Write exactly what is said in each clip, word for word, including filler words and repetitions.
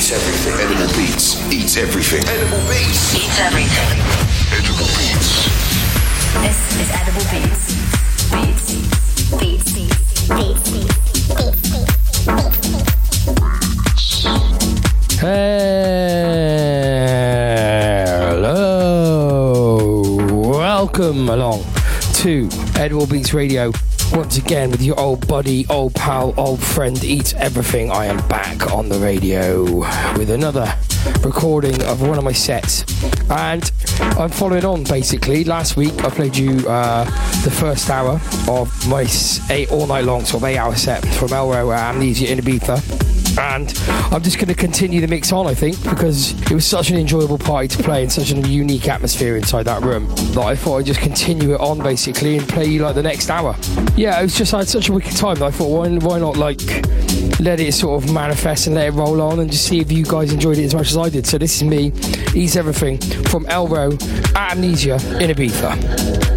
eats everything. Edible Beats eats everything. Edible Beats eats everything. Edible Beats. This is Edible Beats. Beats. Beats. Beats. Beats. Beats. Hello. Welcome along to Edible Beats Radio. Once again with your old buddy, old pal, old friend Eats Everything. I am back on the radio with another recording of one of my sets, and I'm following on basically. Last week I played you uh, the first hour of my eight all night long sort of eight hour set from Elro at Amnesia in Ibiza, and I'm just going to continue the mix on, I think, because it was such an enjoyable party to play and such a unique atmosphere inside that room that I thought I'd just continue it on basically and play you like the next hour. Yeah, it was just, I had such a wicked time that I thought, why, why not like let it sort of manifest and let it roll on and just see if you guys enjoyed it as much as I did. So this is me, Eats Everything, from Elro at Amnesia in Ibiza.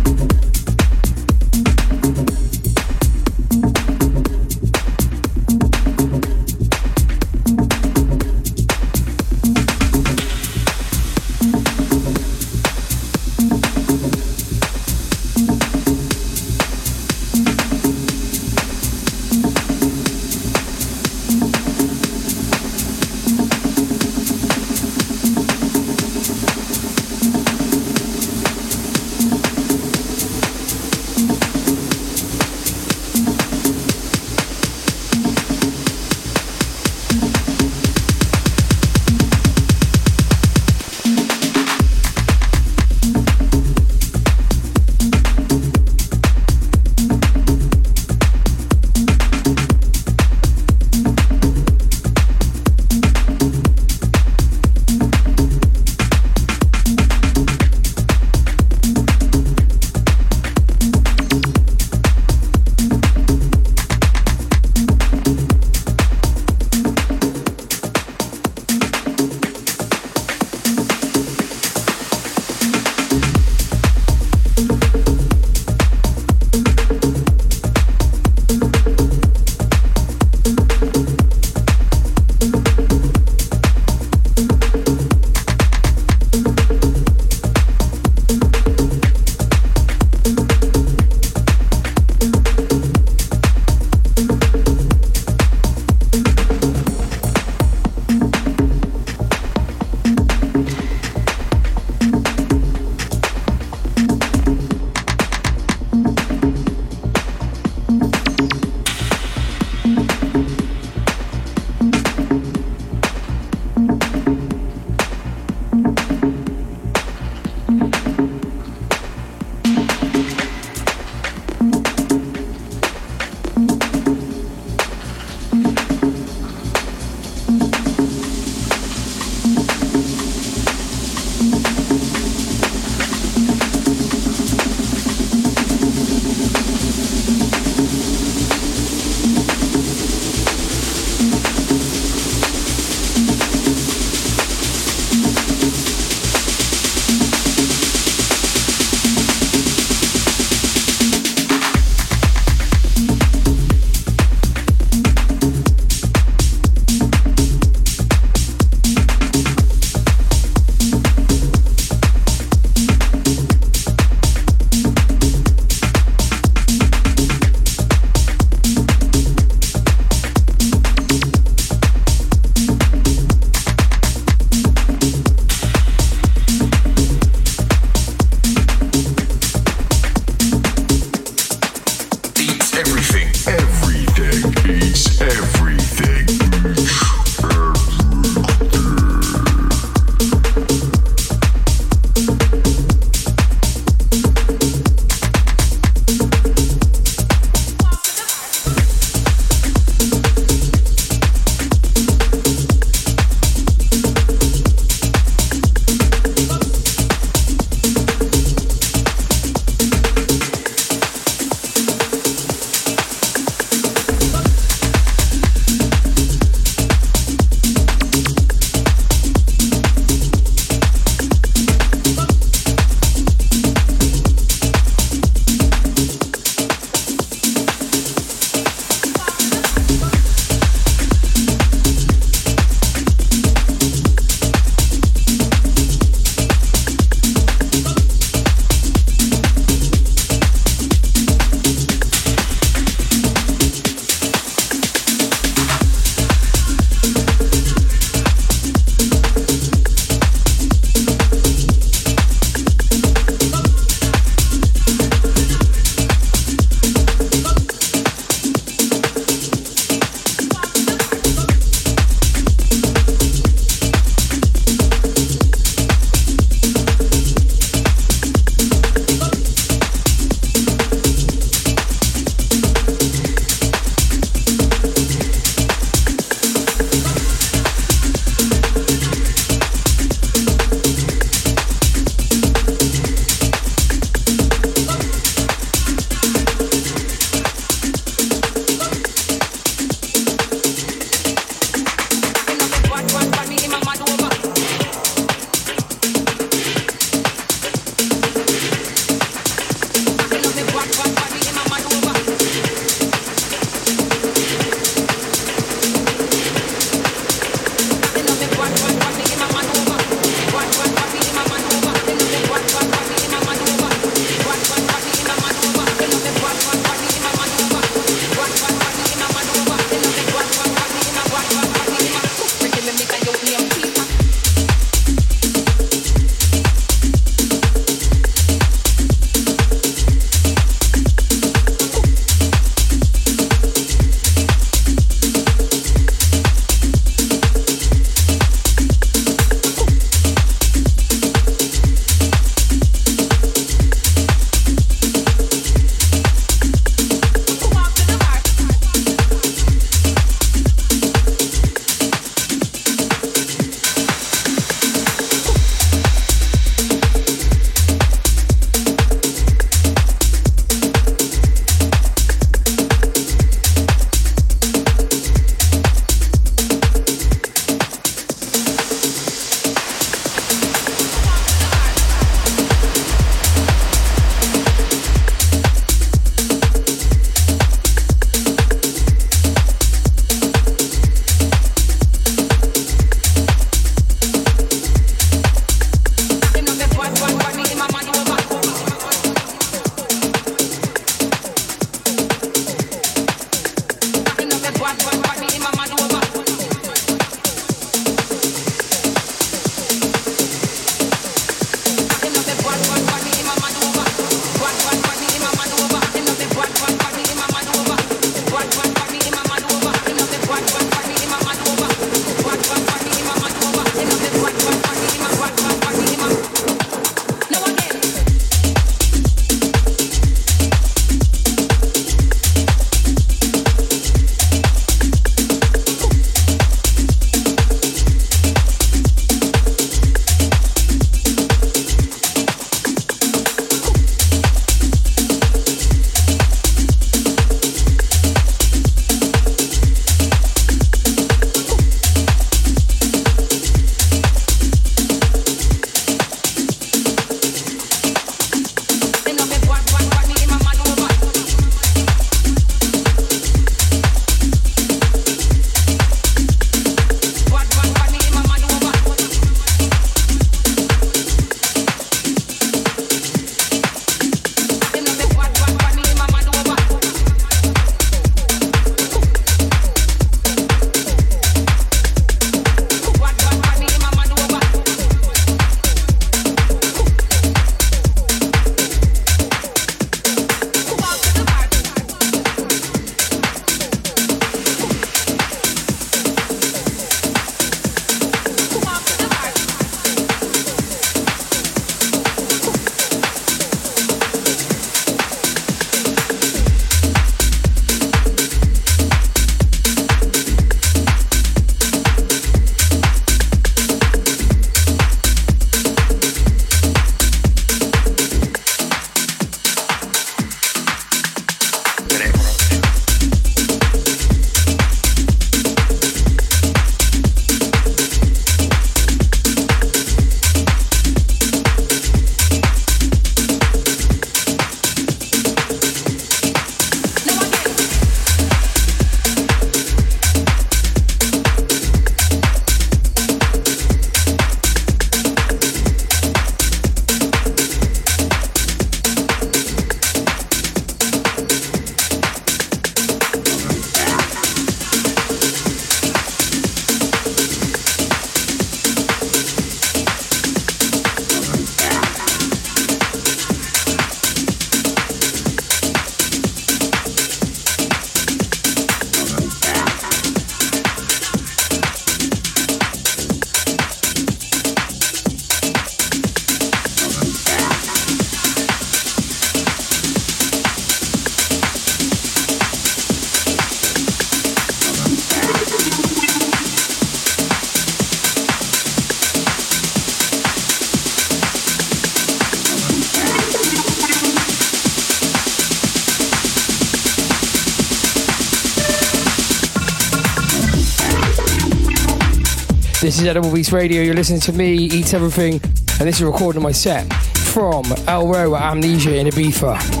This is Edible Beats Radio. You're listening to me, Eats Everything, and this is a recording of my set from El Row at Amnesia in Ibiza.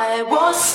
I was.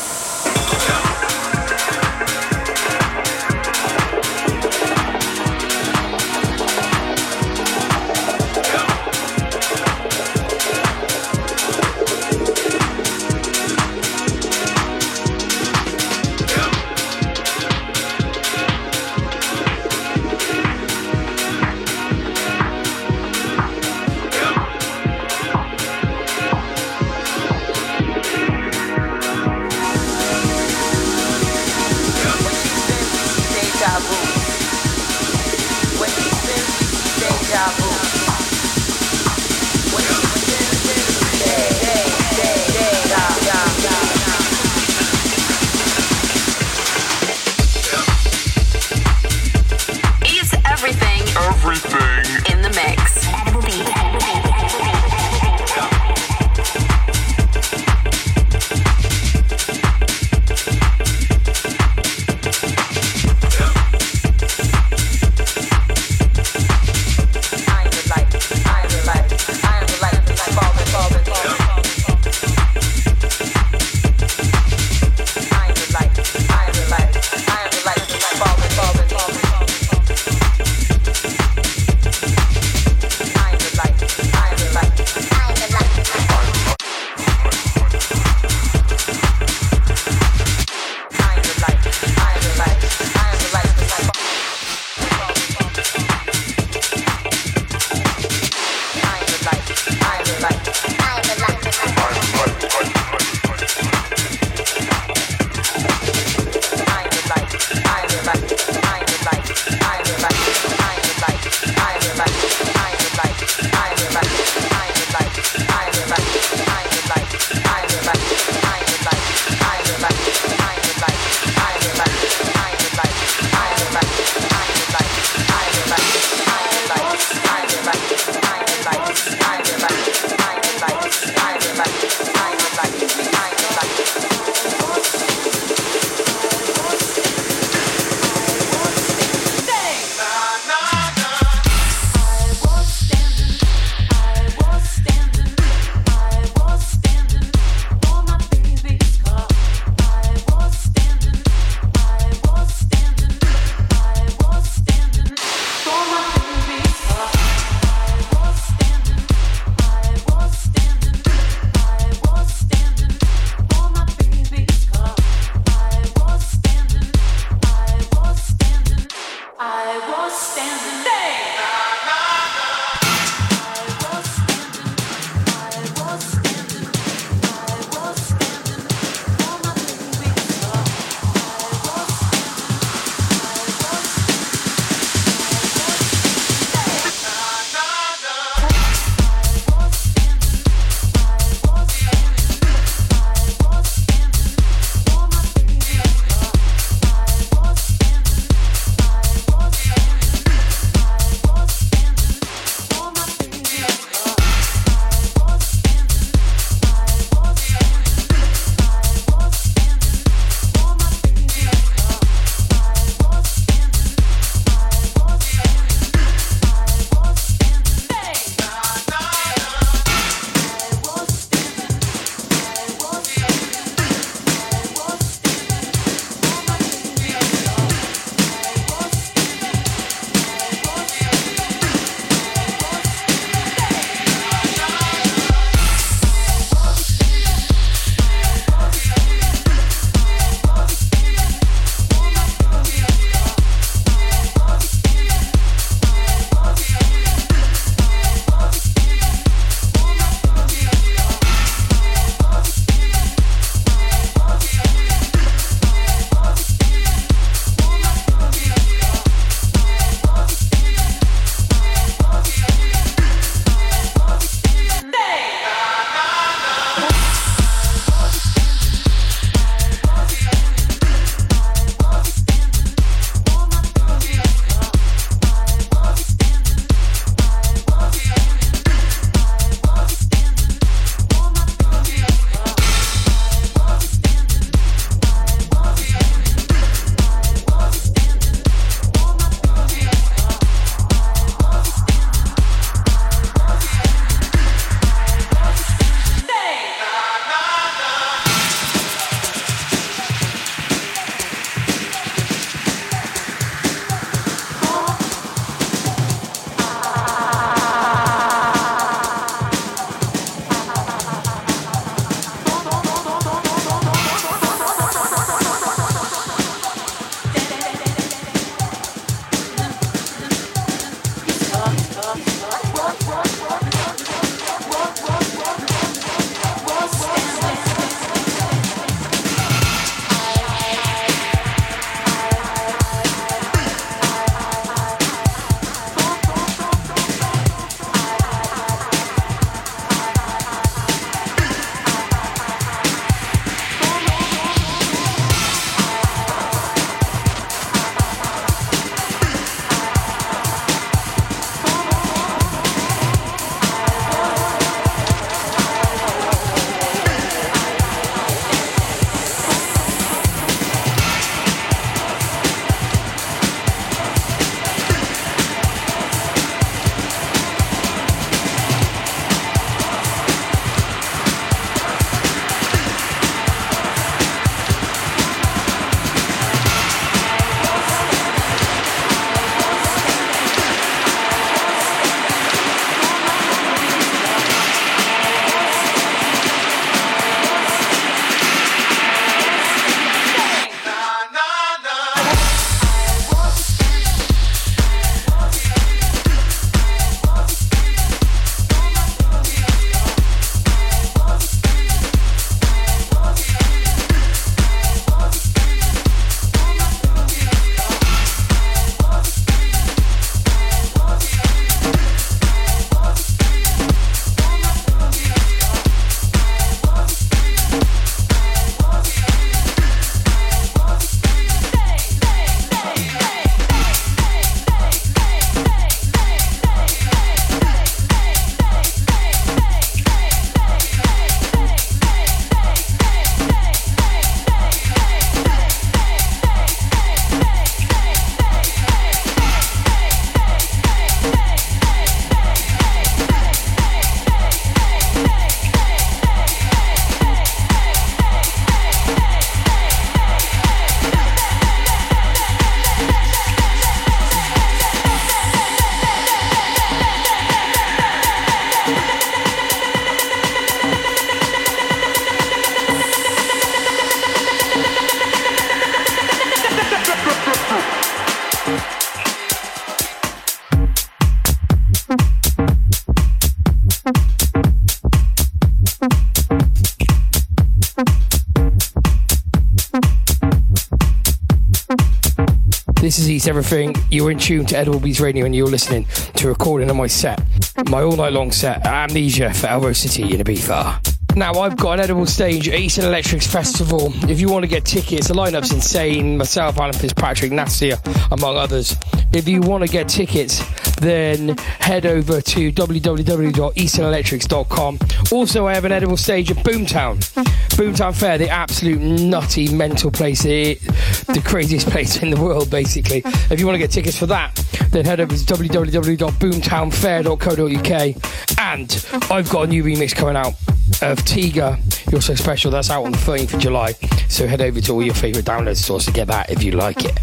This is Eats Everything. You're in tune to Edible Beats Radio and you're listening to a recording of my set, my all night long set, Amnesia for Elbow City in Ibiza. Now, I've got an edible stage at Eastern Electrics Festival. If you want to get tickets, the lineup's insane. Myself, Alan Fitzpatrick, Nastia, among others. If you want to get tickets, then head over to w w w dot eastern electrics dot com. Also, I have an edible stage at Boomtown. Boomtown Fair, the absolute nutty, mental place, the, the craziest place in the world, basically. If you want to get tickets for that, then head over to w w w dot boomtown fair dot co dot u k. And I've got a new remix coming out of Tiga, You're So Special. That's out on the thirteenth of July. So head over to all your favourite download stores to get that if you like it.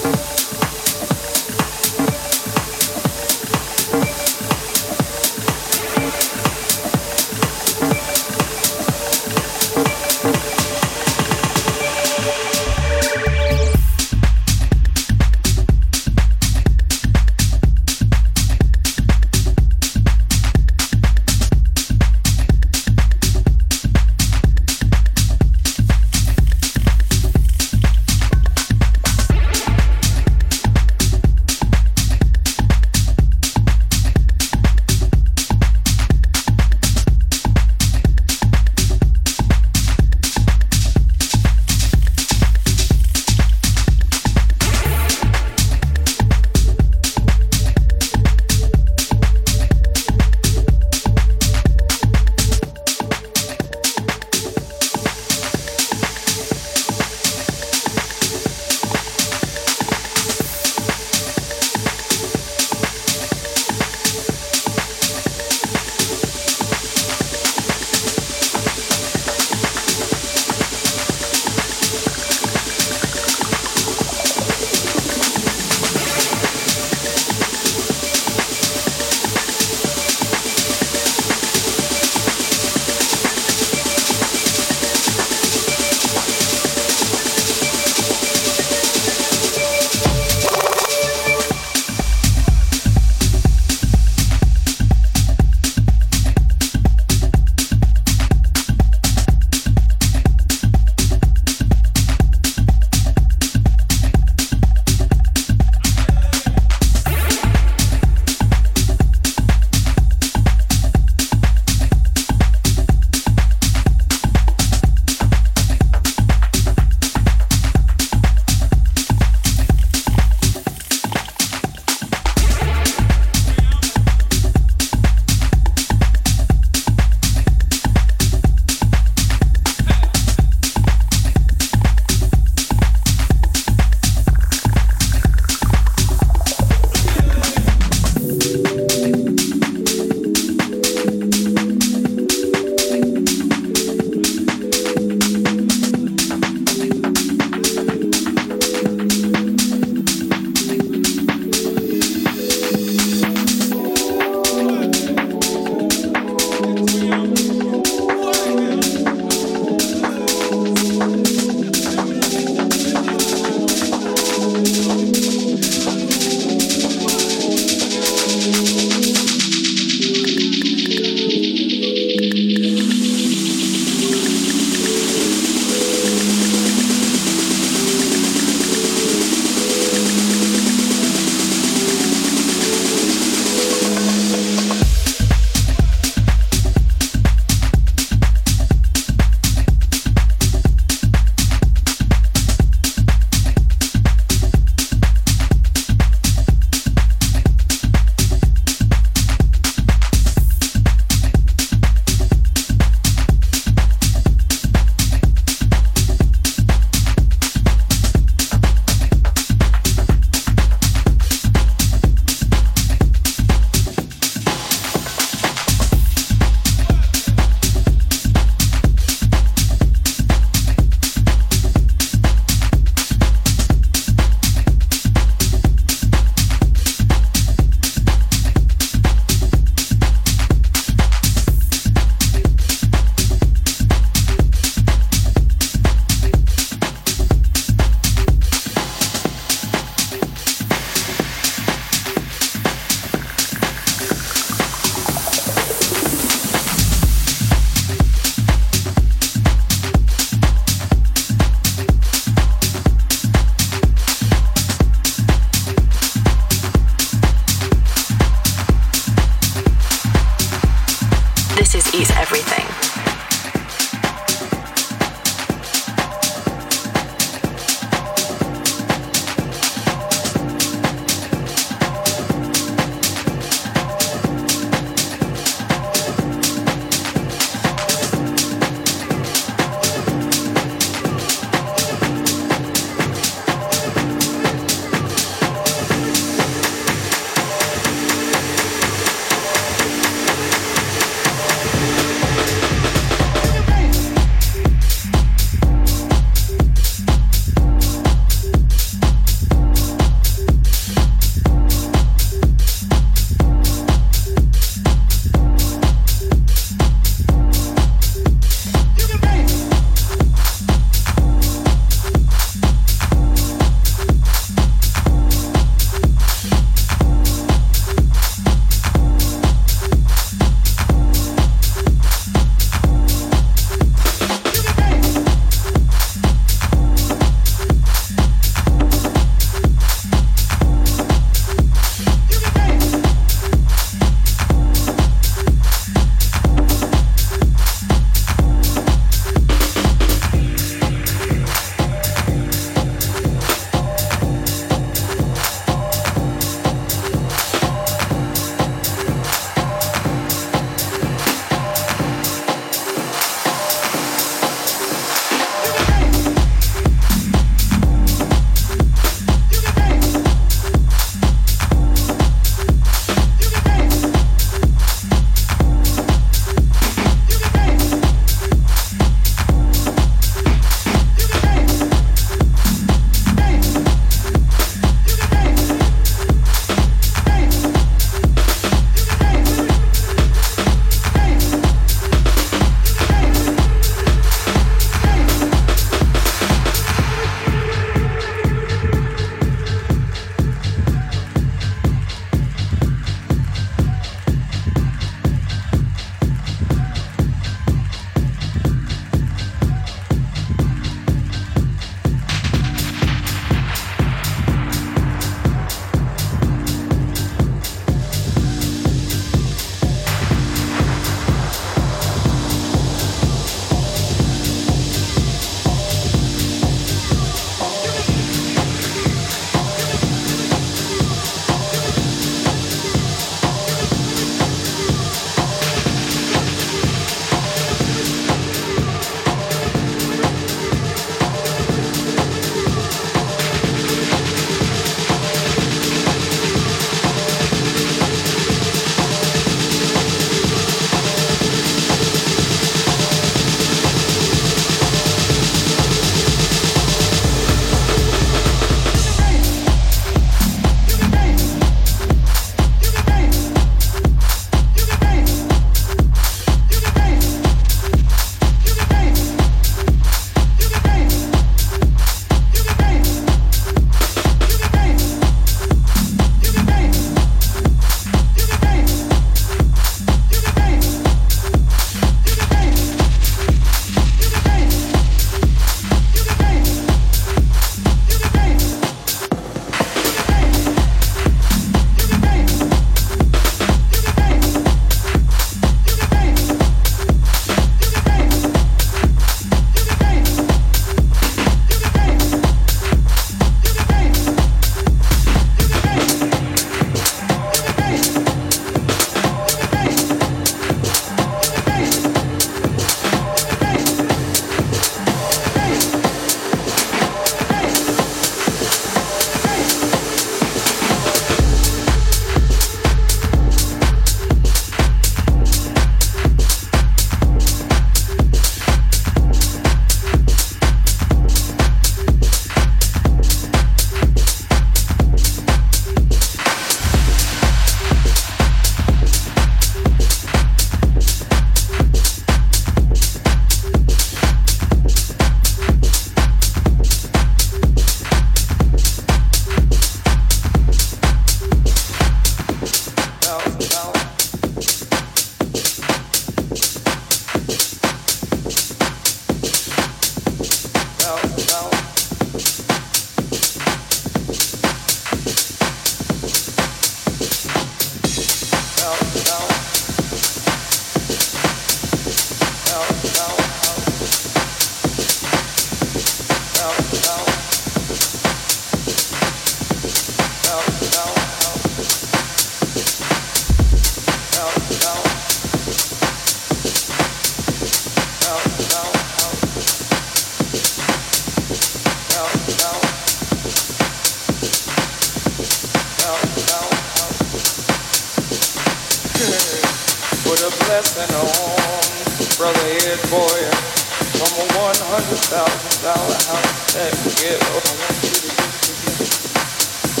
blessing on Brother Ed Boy from a one hundred thousand dollar house that ghetto. I want you to get together.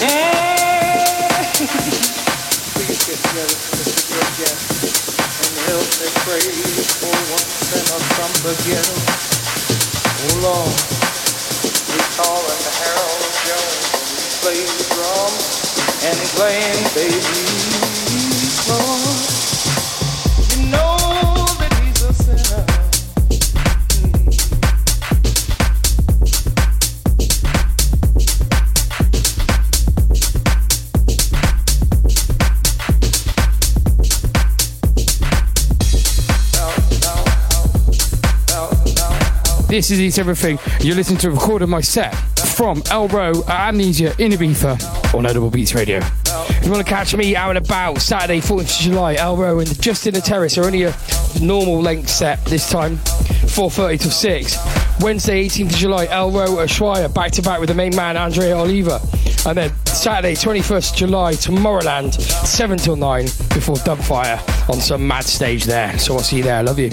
Please get together, Mister Georgia, and help me pray for one sinner from the ghetto. Oh Lord, we call him Harold Jones, and he plays the drums, and he's playing baby Lord. You know that he's a sinner. This is Eat Everything. You're listening to a record of my set from Elro at Amnesia in Ibiza on Edible Beats Radio. If you want to catch me out and about, Saturday, fourteenth of July, Elro and Just in the Terrace are only a normal length set this time, four thirty till six. Wednesday, eighteenth of July, Elro Ushuaia, back to back with the main man, Andrea Oliva. And then Saturday, twenty-first of July, Tomorrowland, seven till nine, before Dubfire on some mad stage there. So I'll see you there. I love you.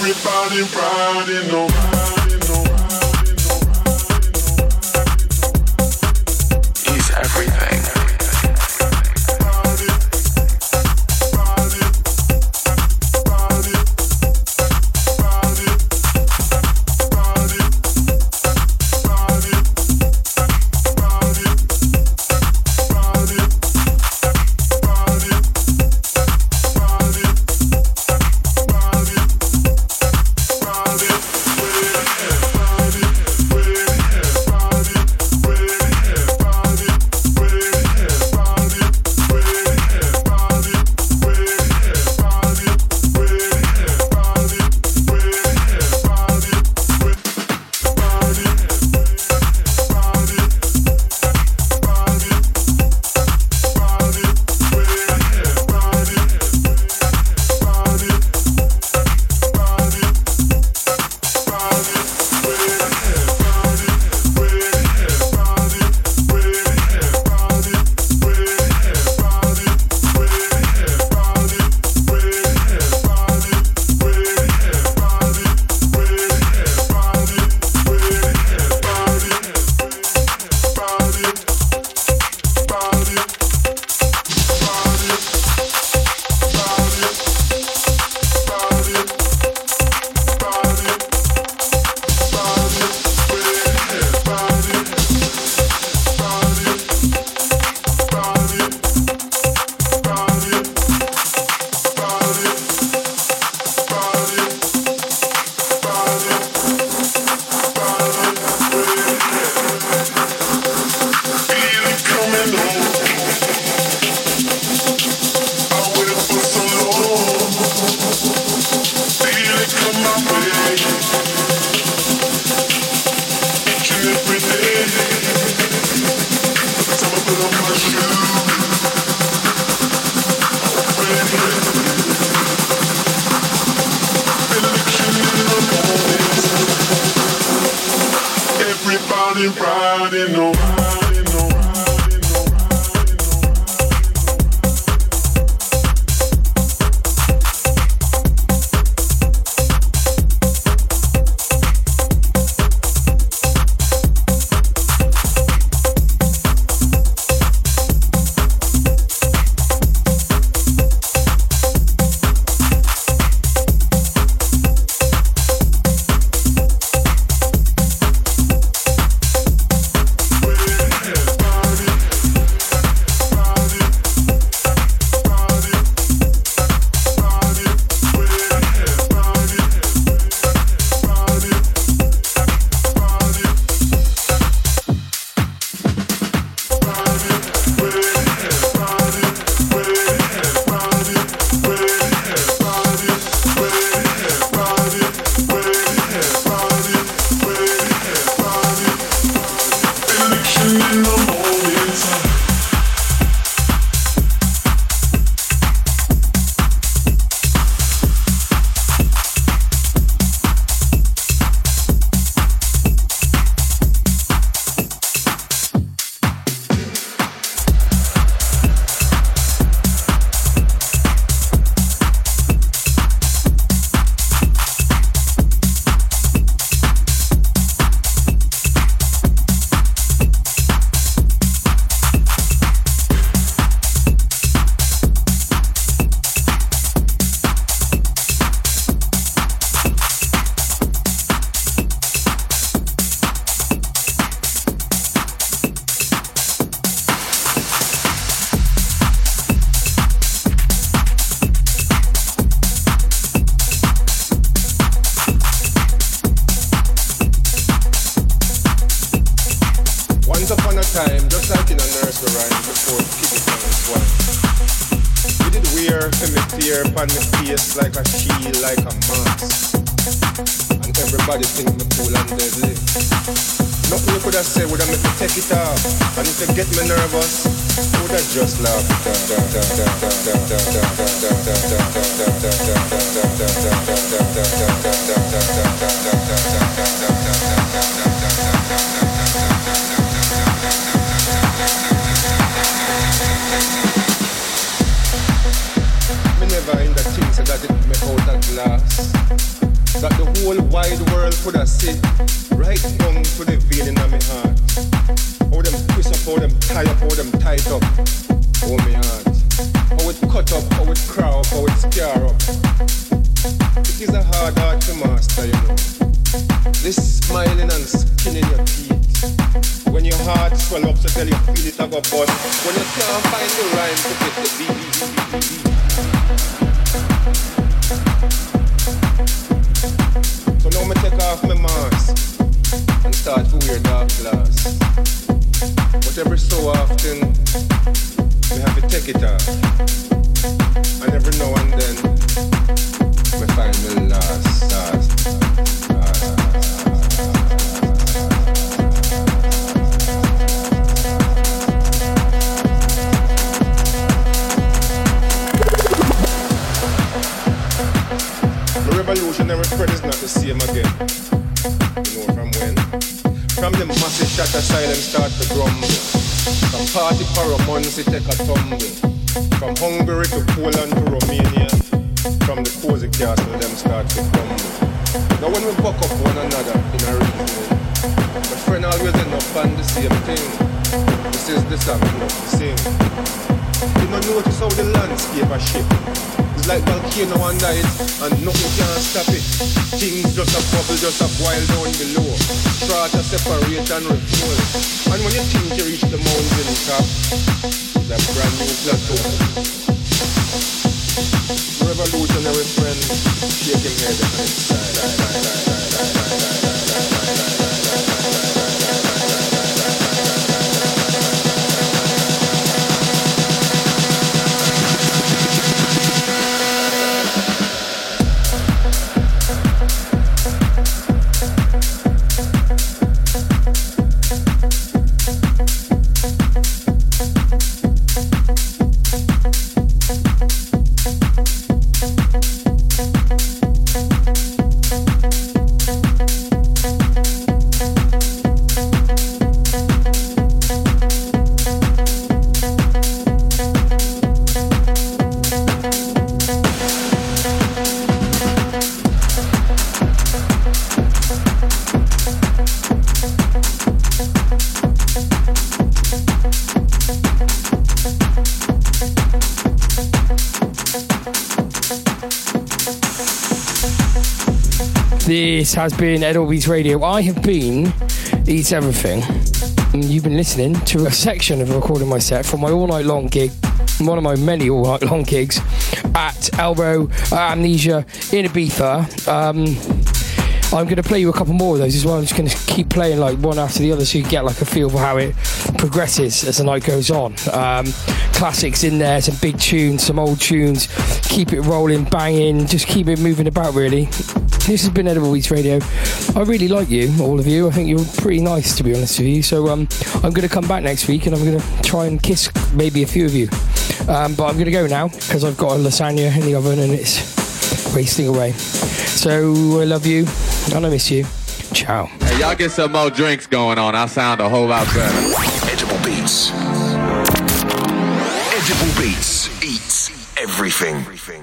Everybody riding on. He's everything. Me never in the things that it make out a glass. that the whole wide world could have seen, right down to the vein in my heart. How them twist up, how them tie up, how them tight up, oh my heart. How it cut up, how it crawl up, how it scar up. It is a hard art to master, you know. This smiling and skin in your teeth. When your heart swell up, so tell you feel it a go bust. When you can't find the rhyme to get the beat. So now me take off my mask and start to wear dark glass. But every so often, we have to take it off. And every now and then, we find the last, last, last. The revolutionary spread is not the same again. You know from when? From the massive shatter silence start to grumble. From party pheromones it take a tumble. From Hungary to Poland to Romania. From the cozy castle them start to crumble. Now when we buck up one another in a reasoning, my friend always end up on the same thing. This is the song we love to sing. You don't notice how the landscape a shift. It's like volcano under it and nothing can stop it. Things just a bubble, just a boil down below. Strata separate and refold. And when you think you reach the mountain top, it's a brand new plateau. Revolutionary friend, shaking head and inside. This has been Edible Beats Radio. I have been Eats Everything. And you've been listening to a section of recording my set from my all-night-long gig, one of my many all-night-long gigs, at Elbow uh, Amnesia in Ibiza. Um, I'm going to play you a couple more of those as well. I'm just going to keep playing like one after the other so you get like a feel for how it progresses as the night goes on. Um, classics in there, some big tunes, some old tunes. Keep it rolling, banging, just keep it moving about really. This has been Edible Beats Radio. I really like you, all of you. I think you're pretty nice, to be honest with you. So um, I'm going to come back next week and I'm going to try and kiss maybe a few of you. Um, but I'm going to go now because I've got a lasagna in the oven and it's wasting away. So I love you and I miss you. Ciao. Hey, y'all get some more drinks going on. I sound a whole lot better. Edible Beats. Edible Beats eats everything.